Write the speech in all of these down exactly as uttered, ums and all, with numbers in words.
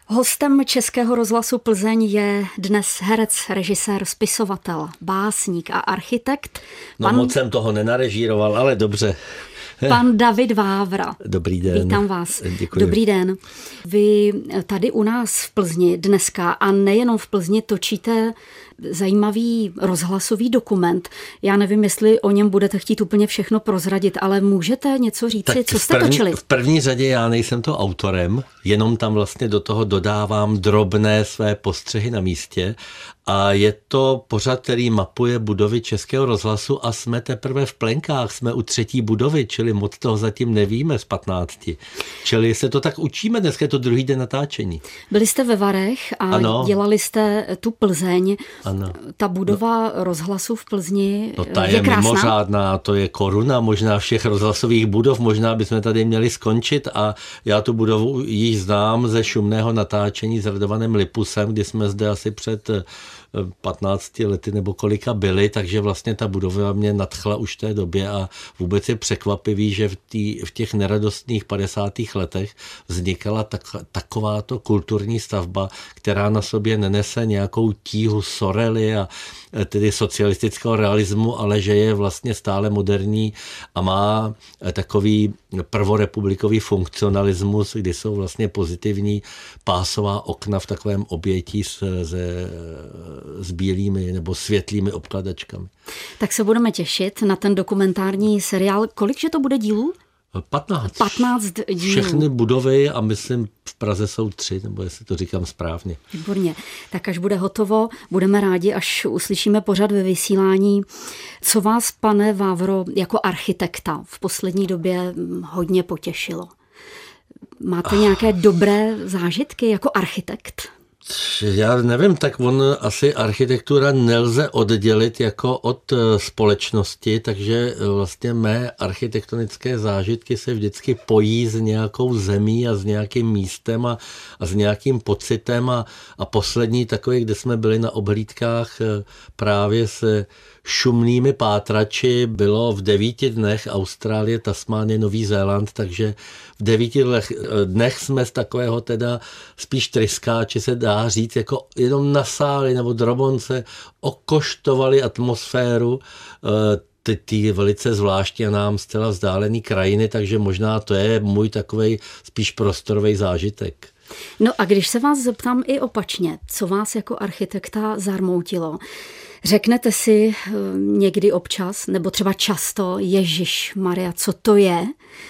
Hostem Českého rozhlasu Plzeň je dnes herec, režisér, spisovatel, básník a architekt. Pan... No moc jsem toho nenarežíroval, ale dobře. Pan David Vávra. Dobrý den. Vítám vás. Děkuji. Dobrý den. Vy tady u nás v Plzni dneska a nejenom v Plzni točíte zajímavý rozhlasový dokument. Já nevím, jestli o něm budete chtít úplně všechno prozradit, ale můžete něco říci, tak co jste první, točili? V první řadě já nejsem to autorem, jenom tam vlastně do toho dodávám drobné své postřehy na místě a je to pořad, který mapuje budovy Českého rozhlasu a jsme teprve v plenkách, jsme u třetí budovy, čili moc toho zatím nevíme z patnácti. Čili se to tak učíme, dneska je to druhý den natáčení. Byli jste ve Varech a ano. Dělali jste tu Plzeň. Ano. Ta budova no, rozhlasu v Plzni no, ta je, je krásná. Mimořádná, to je koruna možná všech rozhlasových budov, možná bychom tady měli skončit a já tu budovu již znám ze šumného natáčení s Radovanem Lipusem, kdy jsme zde asi před patnácti lety nebo kolika byli, takže vlastně ta budova mě nadchla už v té době a vůbec je překvapivý, že v, tý, v těch neradostných padesátých letech vznikala tak, takováto kulturní stavba, která na sobě nenese nějakou tíhu Sorely a tedy socialistického realismu, ale že je vlastně stále moderní a má takový prvorepublikový funkcionalismus, kdy jsou vlastně pozitivní pásová okna v takovém obětí se, se, s bílými nebo světlými obkladačkami. Tak se budeme těšit na ten dokumentární seriál. Kolikže to bude dílů? patnáct. patnáct dílů. Všechny budovy a myslím v Praze jsou tři, nebo jestli to říkám správně. Výborně. Tak až bude hotovo, budeme rádi, až uslyšíme pořad ve vysílání. Co vás, pane Vávro, jako architekta v poslední době hodně potěšilo? Máte nějaké dobré zážitky jako architekt? Já nevím, tak on asi architektura nelze oddělit jako od společnosti, takže vlastně mé architektonické zážitky se vždycky pojí s nějakou zemí a s nějakým místem a, a s nějakým pocitem a, a poslední takový, kde jsme byli na obhlídkách právě se šumnými pátrači, bylo v devíti dnech Austrálie, Tasmánie, Nový Zéland, takže v devíti dnech jsme z takového teda spíš tryskáči se dá říct, jako jenom nasáli nebo drobonce okoštovali atmosféru ty, ty velice zvláštní a nám zcela vzdálený krajiny, takže možná to je můj takovej spíš prostorový zážitek. No a když se vás zeptám i opačně, co vás jako architekta zarmoutilo? Řeknete si někdy občas, nebo třeba často, Ježišmarja, co to je?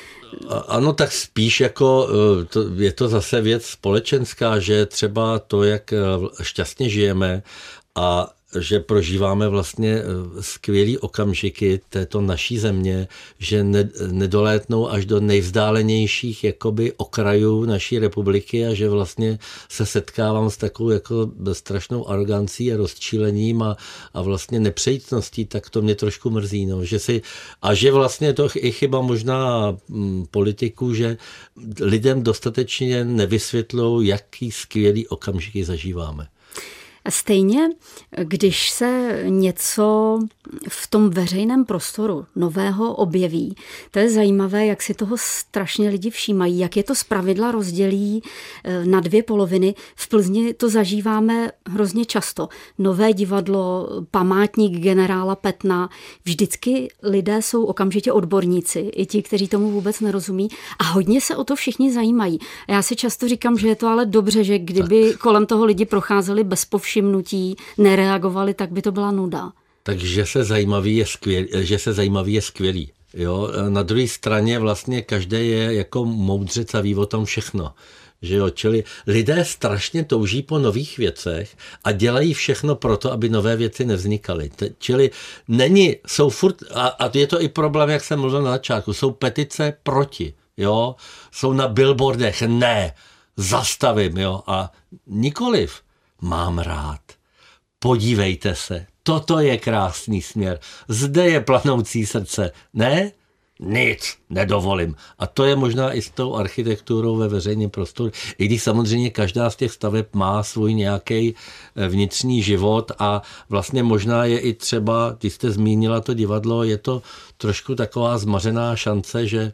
Ano, tak spíš jako to, je to zase věc společenská, že třeba to, jak šťastně žijeme a že prožíváme vlastně skvělý okamžiky této naší země, že nedolétnou až do nejvzdálenějších jakoby okrajů naší republiky a že vlastně se setkávám s takovou jako strašnou arogancí a rozčílením a, a vlastně nepřejítností, tak to mě trošku mrzí. No, že si, a že vlastně to i chyba možná politiků, že lidem dostatečně nevysvětlou, jaký skvělý okamžiky zažíváme. Stejně, když se něco v tom veřejném prostoru nového objeví, to je zajímavé, jak si toho strašně lidi všímají, jak je to zpravidla rozdělí na dvě poloviny. V Plzni to zažíváme hrozně často. Nové divadlo, památník generála Petna, vždycky lidé jsou okamžitě odborníci, i ti, kteří tomu vůbec nerozumí a hodně se o to všichni zajímají. A já si často říkám, že je to ale dobře, že kdyby tak kolem toho lidi procházeli bez povšimnutí, nereagovali, tak by to byla nuda. Takže se zajímavý je skvělý, že se zajímavý je skvělý. Jo? Na druhé straně vlastně každý je jako moudřec a ví o tom všechno. Že jo? Čili lidé strašně touží po nových věcech a dělají všechno pro to, aby nové věci nevznikaly. Čili není, jsou furt, a, a je to i problém, jak jsem mluvil na začátku, jsou petice proti, jo? Jsou na billboardech, ne, zastavím, jo? A nikoliv. Mám rád. Podívejte se. Toto je krásný směr. Zde je planoucí srdce. Ne? Nic. Nedovolím. A to je možná i s tou architekturou ve veřejném prostoru. I když samozřejmě každá z těch staveb má svůj nějaký vnitřní život a vlastně možná je i třeba, když jste zmínila to divadlo, je to trošku taková zmařená šance, že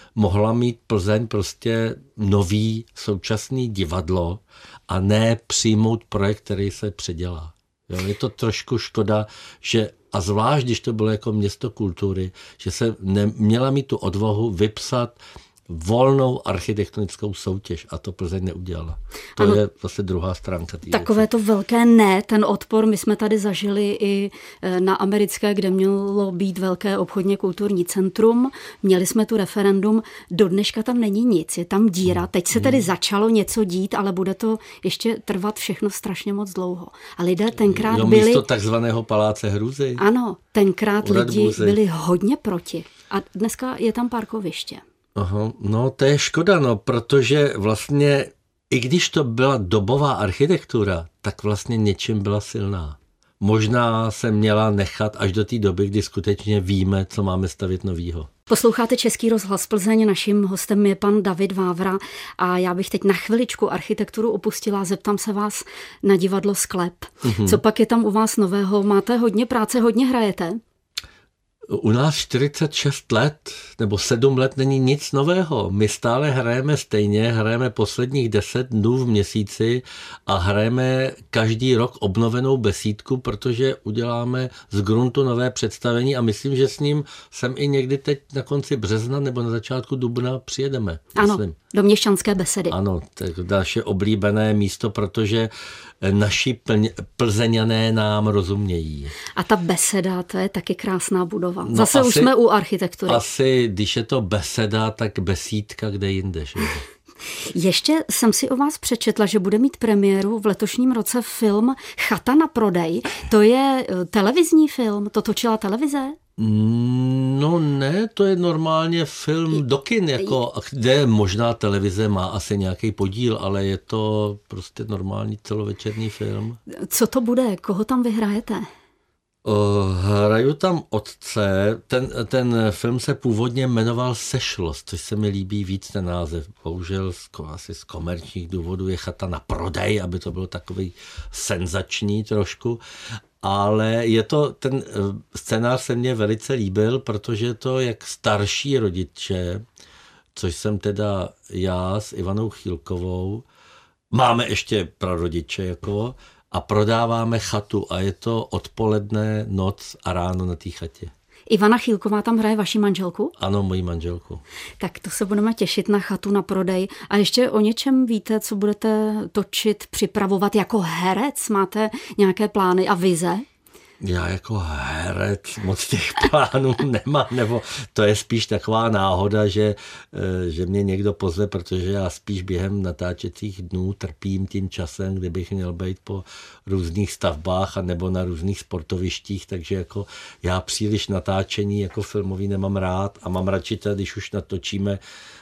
mohla mít Plzeň prostě nový současný divadlo a ne přijmout projekt, který se předělá. Jo, je to trošku škoda, že a zvlášť, když to bylo jako město kultury, že se neměla mít tu odvahu vypsat volnou architektonickou soutěž a to Plzeň neudělala. To ano, je zase druhá stránka. Takové to velké ne, ten odpor, my jsme tady zažili i na americké, kde mělo být velké obchodně kulturní centrum, měli jsme tu referendum, do dneška tam není nic, je tam díra, teď se tedy začalo něco dít, ale bude to ještě trvat všechno strašně moc dlouho. A lidé tenkrát jo, byli... místo takzvaného paláce Hrůzy. Ano, tenkrát Urad lidi Buzy. byli hodně proti. A dneska je tam parkoviště. Aha, no to je škoda, no, protože vlastně, i když to byla dobová architektura, tak vlastně něčím byla silná. Možná se měla nechat až do té doby, kdy skutečně víme, co máme stavět novýho. Posloucháte Český rozhlas Plzeň, naším hostem je pan David Vávra a já bych teď na chviličku architekturu opustila, zeptám se vás na divadlo Sklep. Mm-hmm. Co pak je tam u vás nového? Máte hodně práce, hodně hrajete? U nás čtyřicet šest let nebo sedm let není nic nového. My stále hrajeme stejně, hrajeme posledních deset dnů v měsíci a hrajeme každý rok obnovenou besídku, protože uděláme z gruntu nové představení a myslím, že s ním sem i někdy teď na konci března nebo na začátku dubna přijedeme. Ano, myslím. Do Měšťanské besedy. Ano, to je naše oblíbené místo, protože naši Plzeňané nám rozumějí. A ta beseda, to je taky krásná budova. No Zase asi, už jsme u architektury. Asi, když je to beseda, tak besídka kde jinde. Že? Ještě jsem si o vás přečetla, že bude mít premiéru v letošním roce film Chata na prodej. To je televizní film, to točila televize? No ne, to je normálně film do kin, jako, kde možná televize má asi nějaký podíl, ale je to prostě normální celovečerní film. Co to bude? Koho tam vyhrajete? Hraju tam otce. Ten, ten film se původně jmenoval Sešlost, což se mi líbí víc ten název. Bohužel asi z komerčních důvodů je Chata na prodej, aby to bylo takový senzační trošku. Ale je to, ten scénář se mně velice líbil, protože to jak starší rodiče, což jsem teda já s Ivanou Chýlkovou, máme ještě prarodiče jako, a prodáváme chatu a je to odpoledne, noc a ráno na té chatě. Ivana Chýlková tam hraje vaši manželku? Ano, moji manželku. Tak to se budeme těšit na Chatu na prodej. A ještě o něčem víte, co budete točit, připravovat jako herec? Máte nějaké plány a vize? Já jako herec moc těch plánů nemám, nebo to je spíš taková náhoda, že, že mě někdo pozve, protože já spíš během natáčecích dnů trpím tím časem, kdybych měl být po různých stavbách a nebo na různých sportovištích, takže jako já příliš natáčení jako filmový nemám rád a mám radši teda, když už natočíme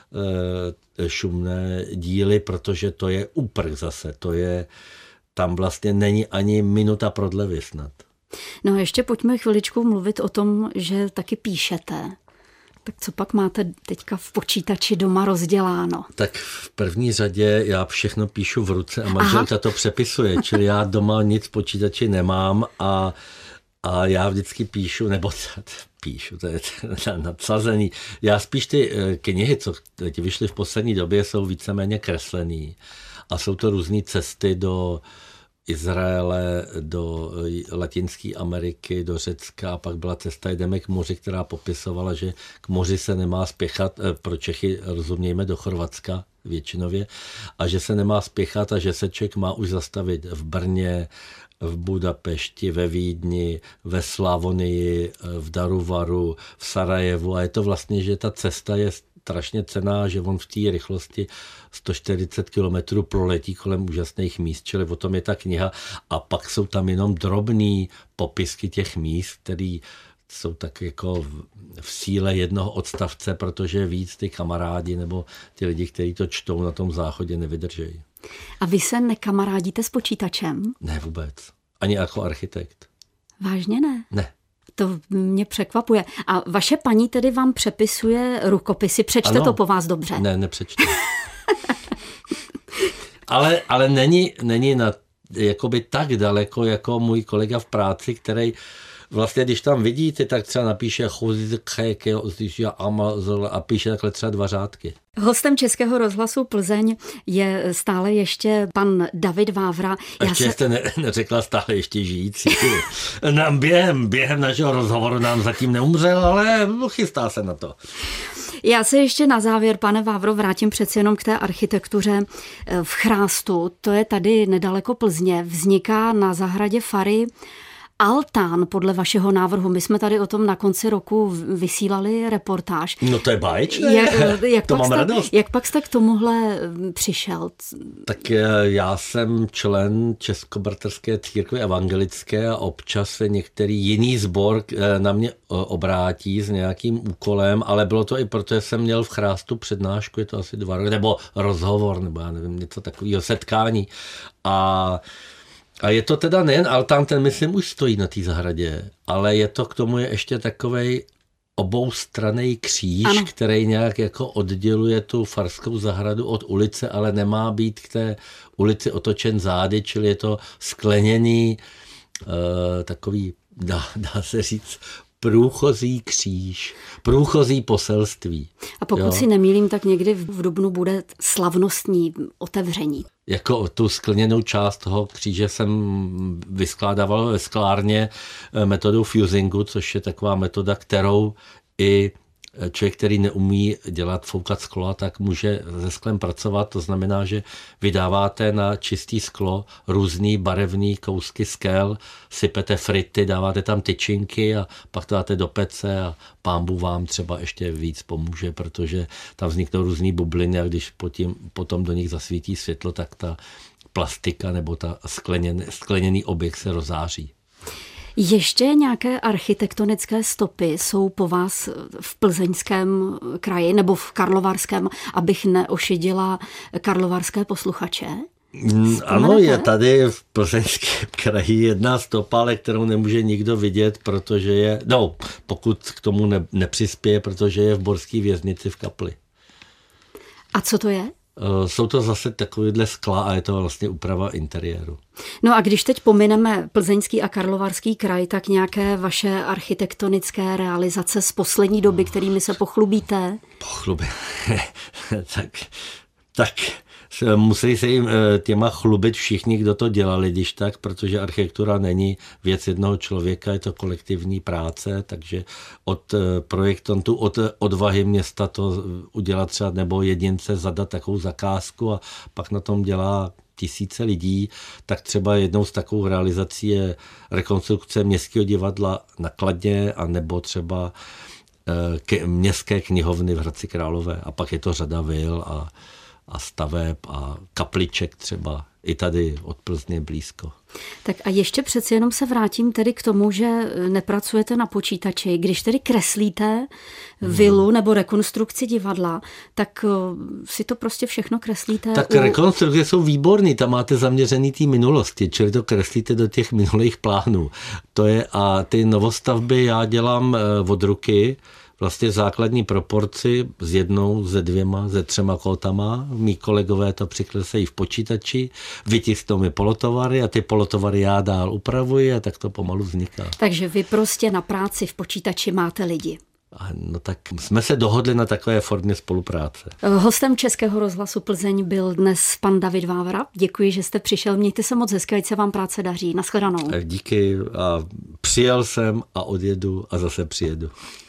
e, šumné díly, protože to je úprk zase, to je, tam vlastně není ani minuta prodlevy snad. No a ještě pojďme chviličku mluvit o tom, že taky píšete. Tak co pak máte teďka v počítači doma rozděláno? Tak v první řadě já všechno píšu v ruce a manželka Aha. to přepisuje, čili já doma nic v počítači nemám a, a já vždycky píšu, nebo píšu, to je nadsazení. Já spíš ty knihy, co teď vyšly v poslední době, jsou víceméně kreslený a jsou to různé cesty do Izraele, do Latinské Ameriky, do Řecka a pak byla cesta Jdeme k moři, která popisovala, že k moři se nemá spěchat, pro Čechy rozumějme do Chorvatska většinově, a že se nemá spěchat a že se člověk má už zastavit v Brně, v Budapešti, ve Vídni, ve Slavonii, v Daruvaru, v Sarajevu a je to vlastně, že ta cesta je strašně cenná, že on v té rychlosti sto čtyřicet kilometrů proletí kolem úžasných míst, čili o tom je ta kniha a pak jsou tam jenom drobný popisky těch míst, které jsou tak jako v síle jednoho odstavce, protože víc ty kamarádi nebo ty lidi, kteří to čtou na tom záchodě, nevydržejí. A vy se nekamarádíte s počítačem? Ne vůbec. Ani jako architekt. Vážně ne? Ne. To mě překvapuje. A vaše paní tedy vám přepisuje rukopisy, přečte ano. to po vás dobře? Ne, nepřečte. ale ale není, není na, jakoby tak daleko jako můj kolega v práci, který vlastně, když tam vidíte, tak třeba napíše a píše takhle třeba dva řádky. Hostem Českého rozhlasu Plzeň je stále ještě pan David Vávra. Já ještě se... jste ne, neřekla stále ještě žijící. Nám během, během našeho rozhovoru nám zatím neumřel, ale chystá se na to. Já se ještě na závěr, pane Vávro, vrátím přeci jenom k té architektuře v Chrástu. To je tady nedaleko Plzně. Vzniká na zahradě fary altán podle vašeho návrhu. My jsme tady o tom na konci roku vysílali reportáž. No to je báječné. Jak, jak to mám jste, radost. Jak pak jste k tomuhle přišel? Tak já jsem člen Českobratrské církve evangelické a občas se některý jiný sbor na mě obrátí s nějakým úkolem, ale bylo to i proto, že jsem měl v Chrástu přednášku, je to asi dva roky, nebo rozhovor, nebo já nevím, něco takového, setkání. A A je to teda nejen altán, ten myslím už stojí na té zahradě, ale je to k tomu je ještě takovej oboustranný kříž, ano. který nějak jako odděluje tu farskou zahradu od ulice, ale nemá být k té ulici otočen zády, čili je to skleněný uh, takový, dá, dá se říct, průchozí kříž, průchozí poselství. A pokud jo? si nemýlím, tak někdy v dubnu bude slavnostní otevření. Jako tu skleněnou část toho kříže jsem vyskládával ve sklárně metodou fusingu, což je taková metoda, kterou i člověk, který neumí dělat, foukat sklo, tak může se sklem pracovat. To znamená, že vydáváte na čistý sklo různý barevný kousky skel, sypete frity, dáváte tam tyčinky a pak to dáte do pece a pán Bůh vám třeba ještě víc pomůže, protože tam vzniknou různý bubliny a když potom, potom do nich zasvítí světlo, tak ta plastika nebo ta skleněný, skleněný objekt se rozáří. Ještě nějaké architektonické stopy jsou po vás v Plzeňském kraji nebo v Karlovarském, abych neošidila karlovarské posluchače? Vzpomenete? Ano, je tady v Plzeňském kraji jedna stopa, ale kterou nemůže nikdo vidět, protože je, no, pokud k tomu ne, nepřispěje, protože je v Borské věznici v Kapli. A co to je? Jsou to zase takovýhle skla a je to vlastně úprava interiéru. No a když teď pomineme Plzeňský a Karlovarský kraj, tak nějaké vaše architektonické realizace z poslední doby, kterými se pochlubíte? Pochlubí. tak, tak musí se jim těma chlubit všichni, kdo to dělali, když tak, protože architektura není věc jednoho člověka, je to kolektivní práce, takže od projektantů, od odvahy města to udělat třeba, nebo jedince zadat takovou zakázku a pak na tom dělá tisíce lidí, tak třeba jednou z takovou realizací je rekonstrukce Městského divadla na Kladně a nebo třeba ke, Městské knihovny v Hradci Králové a pak je to řada vil a a staveb a kapliček třeba i tady od Plzně blízko. Tak a ještě přeci jenom se vrátím tedy k tomu, že nepracujete na počítači. Když tedy kreslíte vilu hmm. nebo rekonstrukci divadla, tak si to prostě všechno kreslíte. Tak u... rekonstrukce jsou výborný, tam máte zaměřený té minulosti, čili to kreslíte do těch minulých plánů. To je a ty novostavby já dělám od ruky, vlastně základní proporci s jednou, se dvěma, se třema kótama. Mí kolegové to přikresejí v počítači, vytisknou mi polotovary a ty polotovary já dál upravuji a tak to pomalu vzniká. Takže vy prostě na práci v počítači máte lidi. No tak jsme se dohodli na takové formě spolupráce. Hostem Českého rozhlasu Plzeň byl dnes pan David Vávra. Děkuji, že jste přišel. Mějte se moc hezky, ať se vám práce daří. Nashledanou. Díky a přijel jsem a odjedu a zase přijedu.